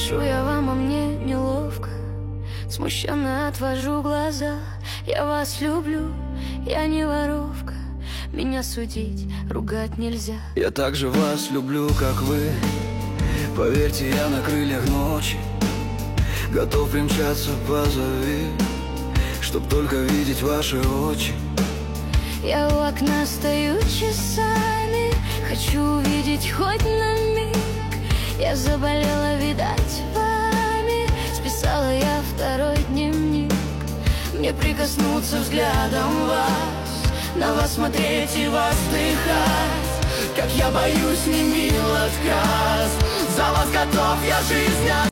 Пишу я вам, а мне неловко, смущенно отвожу глаза. Я вас люблю, я не воровка, меня судить, ругать нельзя. Я также вас люблю, как вы. Поверьте, я на крыльях ночи готов примчаться, позови, чтоб только видеть ваши очи. Я у окна стою часами, хочу увидеть хоть на миг. Я заболела, видать, вами, списала я второй дневник. Мне прикоснуться взглядом вас, на вас смотреть и вас вдыхать. Как я боюсь, не мил отказ, за вас готов я жизнь.